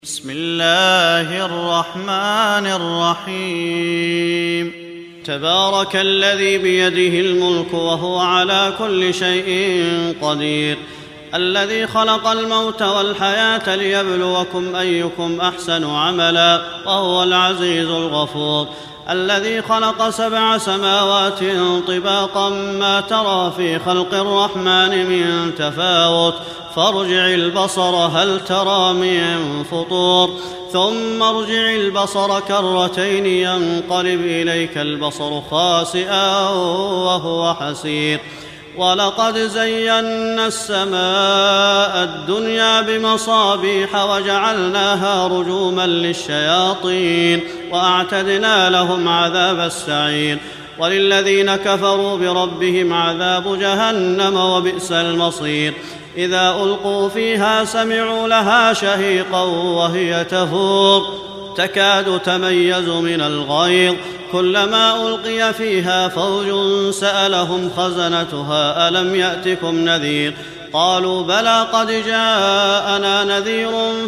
بسم الله الرحمن الرحيم. تبارك الذي بيده الملك وهو على كل شيء قدير، الذي خلق الموت والحياة ليبلوكم أيكم أحسن عملا وهو العزيز الغفور، الذي خلق 7 سماوات طباقا ما ترى في خلق الرحمن من تفاوت، فارجع البصر هل ترى من فطور، ثم ارجع البصر كرتين ينقلب إليك البصر خاسئا وهو حسير. ولقد زينا السماء الدنيا بمصابيح وجعلناها رجوما للشياطين وأعتدنا لهم عذاب السعير. وللذين كفروا بربهم عذاب جهنم وبئس المصير. إذا ألقوا فيها سمعوا لها شهيقا وهي تفور تكاد تميز من الغيظ، كلما ألقي فيها فوج سألهم خزنتها ألم يأتكم نذير، قالوا بلى قد جاءنا نذير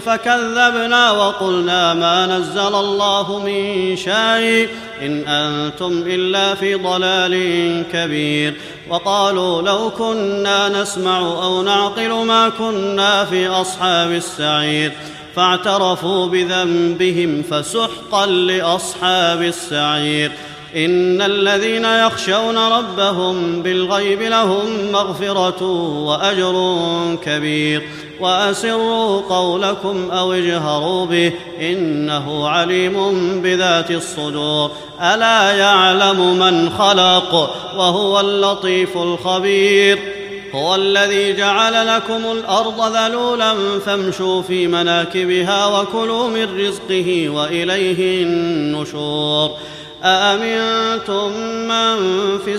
فكذبنا وقلنا ما نزل الله من شيء إن أنتم إلا في ضلال كبير. وقالوا لو كنا نسمع أو نعقل ما كنا في أصحاب السعير، فاعترفوا بذنبهم فسحقا لأصحاب السعير. إن الذين يخشون ربهم بالغيب لهم مغفرة وأجر كبير. وأسروا قولكم أو اجهروا به إنه عليم بذات الصدور. ألا يعلم من خلق وهو اللطيف الخبير. هو الذي جعل لكم الأرض ذلولا فامشوا في مناكبها وكلوا من رزقه وإليه النشور. أأمنتم من في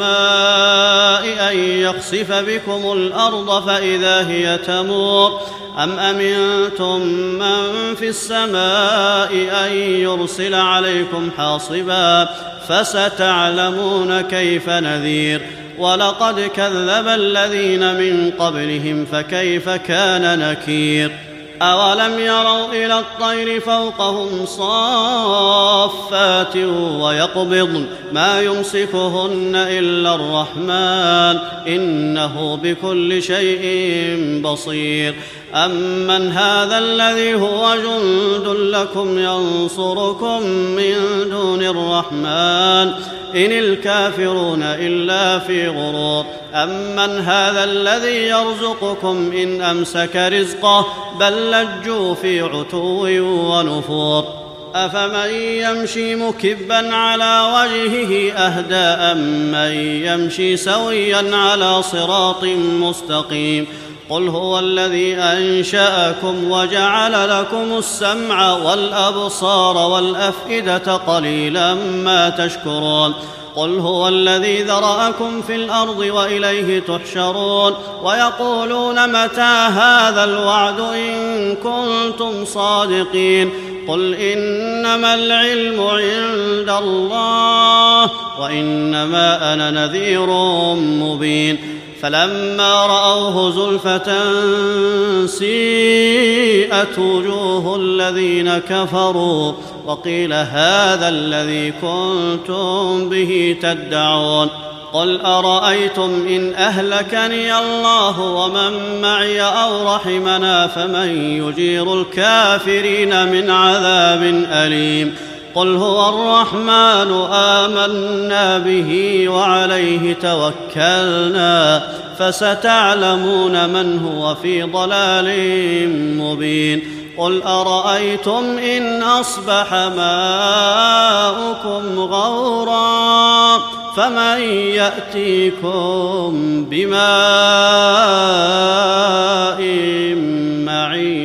السماء أن يخسف بكم الأرض فإذا هي تمور، أم أمنتم من في السماء أن يرسل عليكم حاصبا، فستعلمون كيف نذير. ولقد كذب الذين من قبلهم فكيف كان نكير. أولم يروا إلى الطير فوقهم صافات ويقبضن ما يمسكهن إلا الرحمن إنه بكل شيء بصير. أمن هذا الذي هو جند لكم ينصركم من دون الرحمن إن الكافرون إلا في غرور. أمن هذا الذي يرزقكم إن أمسك رزقه بل لجوا في عتو ونفور. أفمن يمشي مكبا على وجهه أهدى أمن يمشي سويا على صراط مستقيم. قل هو الذي أنشأكم وجعل لكم السمع والأبصار والأفئدة قليلا ما تشكرون. قل هو الذي ذرأكم في الأرض وإليه تحشرون. ويقولون متى هذا الوعد إن كنتم صادقين. قل إنما العلم عند الله وإنما أنا نذير مبين. فلما رأوه زلفة سيئت وجوه الذين كفروا وقيل هذا الذي كنتم به تدعون. قل أرأيتم إن أهلكني الله ومن معي أو رحمنا فمن يجير الكافرين من عذاب أليم. قل هو الرحمن آمنا به وعليه توكلنا فستعلمون من هو في ضلال مبين. قل أرأيتم إن أصبح ماؤكم غورا فمن يأتيكم بماء معين.